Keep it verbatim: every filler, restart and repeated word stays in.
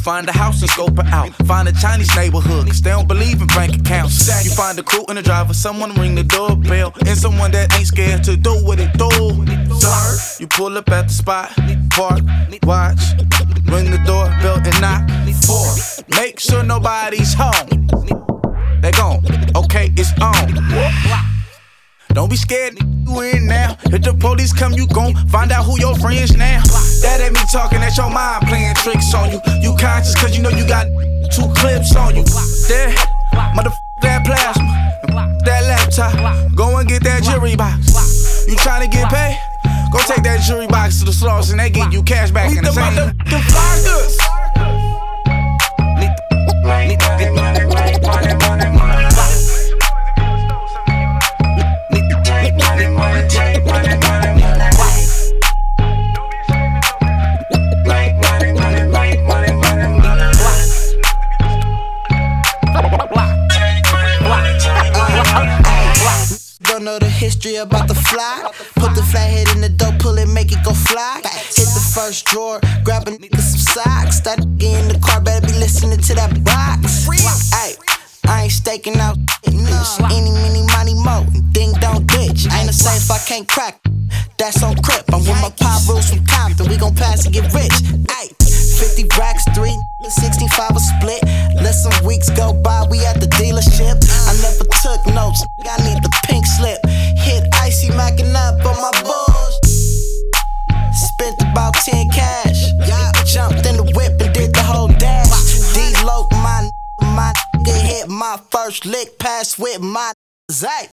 find a house and scope it out. Find a Chinese neighborhood, cause they don't believe in bank accounts. You find a crew and a driver, someone ring the doorbell, and someone that ain't scared to do what it do. You pull up at the spot, park, watch, ring the doorbell and knock. Four, make sure nobody's home. They gone, okay, it's on. Don't be scared, you in now. If the police come, you gon' find out who your friends now. That ain't me talking, that's your mind playing tricks on you. You conscious cause you know you got two clips on you. There, motherfucker, that plasma, that laptop. Go and get that jury box. You tryna get paid? Go take that jury box to the stores and they give you cash back in the same. The flyers. Need to get money, money, money, money, money. Don't know the history about the fly. Put the flathead in the dough, pull it, make it go fly. Hit the first drawer, grab a nigga some socks. That nigga in the car better be listening to that box. Ay, I ain't staking out. It's any, mini, money, mo. Ding dong bitch. Ain't a safe I can't crack. That's on crip. I'm with my pop rules from Compton. We gon' pass and get rich. Ay, fifty racks, three, sixty-five a split. Let some weeks go by, we at the dealership. I never took notes, I need the pink slip. Hit icy macking up on my bulls. Spent about ten cash. Jumped in the whip and did the whole dash. D-Loc, my my nigga hit my first lick pass with my zay.